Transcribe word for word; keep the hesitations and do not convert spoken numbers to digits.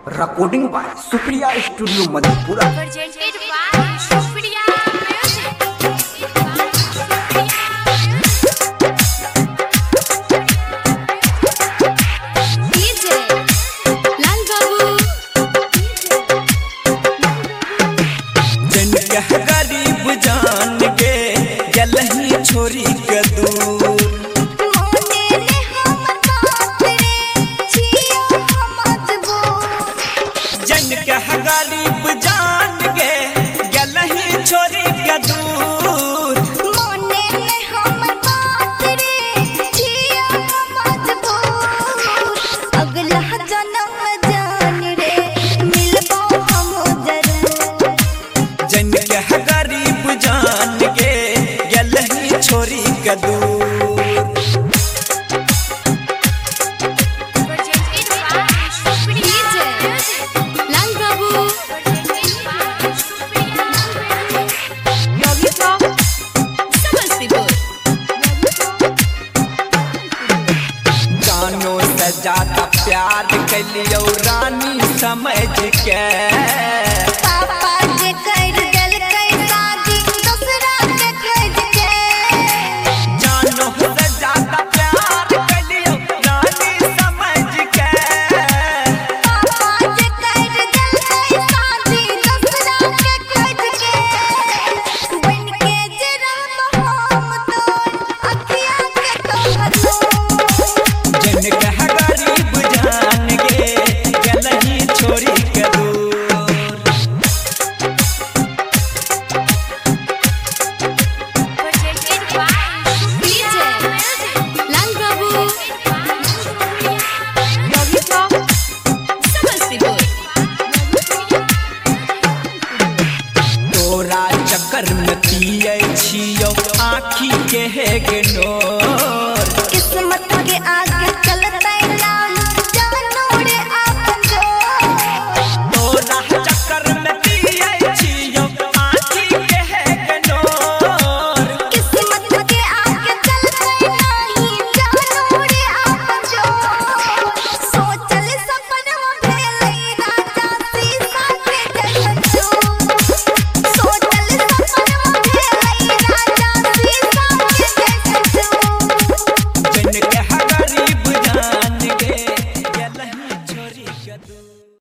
Recording by Supriya studio Madhepura. गरीब जान के गलही छोरी के दूर जन के गरीब जान के गलही छोरी के दूर अगला जन्म जान रे मिलबो हम जरूर। जन के गरीब जान के गलही छोरी के दूर जानो से ज्यादा प्यार कलियो रानी समझ के